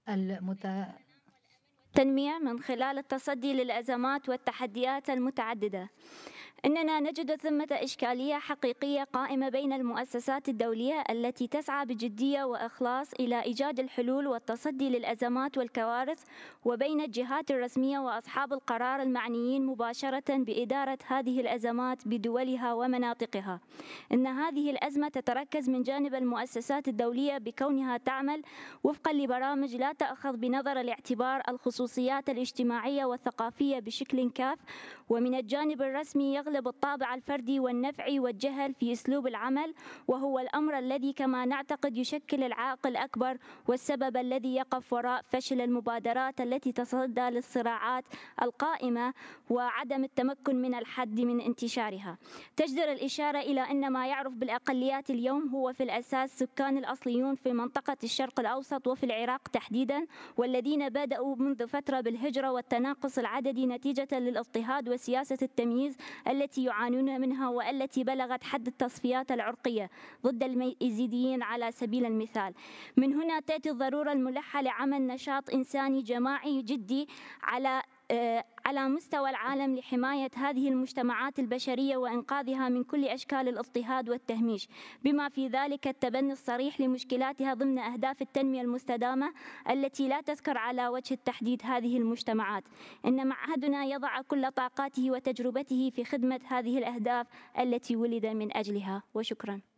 المت التنمية من خلال التصدي للأزمات والتحديات المتعددة. إننا نجد ثمة إشكالية حقيقية قائمة بين المؤسسات الدولية التي تسعى بجدية وإخلاص إلى إيجاد الحلول والتصدي للأزمات والكوارث، وبين الجهات الرسمية وأصحاب القرار المعنيين مباشرة بإدارة هذه الأزمات بدولها ومناطقها. إن هذه الأزمة تتركز من جانب المؤسسات الدولية بكونها تعمل وفقا لبرامج لا تأخذ بنظر الاعتبار الخصوصيات الاجتماعية والثقافية بشكل كاف، ومن الجانب الرسمي يغلب الطابع الفردي والنفعي والجهل في أسلوب العمل، وهو الأمر الذي كما نعتقد يشكل العائق الأكبر والسبب الذي يقف وراء فشل المبادرات التي تصدى للصراعات القائمة وعدم التمكن من الحد من انتشارها. تجدر الإشارة إلى أن ما يعرف بالأقليات اليوم هو في الأساس سكان الأصليون في منطقة الشرق الأوسط وفي العراق تحديدا، والذين بدأوا منذ فترة بالهجرة والتناقص العددي نتيجة للاضطهاد وسياسة التمييز التي يعانون منها، والتي بلغت حد التصفيات العرقية ضد اليزيديين على سبيل المثال. من هنا تأتي الضرورة الملحة لعمل نشاط إنساني جماعي جدي على مستوى العالم لحماية هذه المجتمعات البشرية وإنقاذها من كل أشكال الاضطهاد والتهميش، بما في ذلك التبني الصريح لمشكلاتها ضمن أهداف التنمية المستدامة التي لا تذكر على وجه التحديد هذه المجتمعات. إن معهدنا يضع كل طاقاته وتجربته في خدمة هذه الأهداف التي ولد من أجلها. وشكرا.